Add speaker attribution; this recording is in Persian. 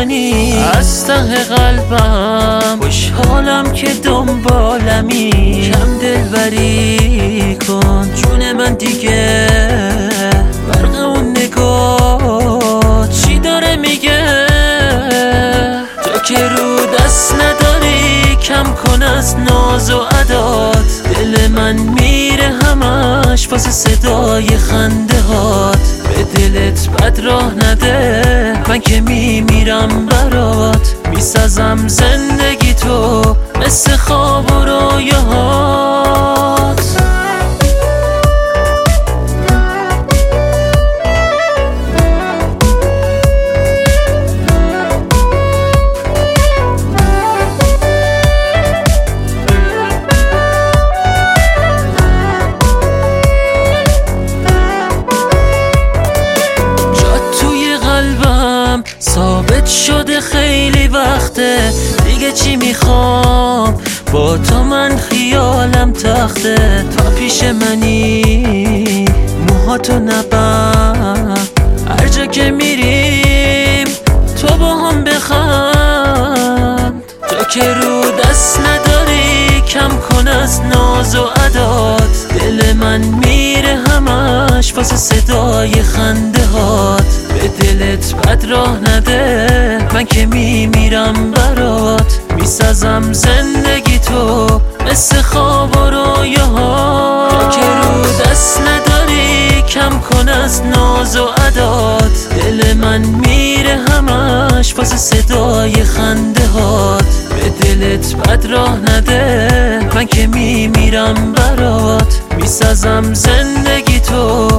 Speaker 1: منی. از ته قلبم خوشحالم که دنبالمی. کم دلبری کن جون من دیگه، برق اون نگاه چی داره میگه؟ تو که رو دست نداری کم کن از ناز و عدات. دل من میره همش واسه صدای خنده هات. به دلت بد راه نده، من که میمیرم برات. میسازم زندگی تو مثل خواب و رویاهات. ثابت شده خیلی وقته، دیگه چی میخوام با تو؟ من خیالم تخته. تا پیش منی موهاتو نبم، هر جا که میریم تو با هم بخند. تو که رو دست نداری کم کن از ناز و عدات. دل من میره همش واسه صدای خنده هات. به دلت بد راه نده، من که میمیرم برات. میسازم زندگی تو مثل خواب و رویاهات. تو که رو دست نداری کم کن از ناز و عدات. دل من میره همش واسه صدای خنده هات. به دلت بد راه نده، من که میمیرم برات. میسازم زندگی تو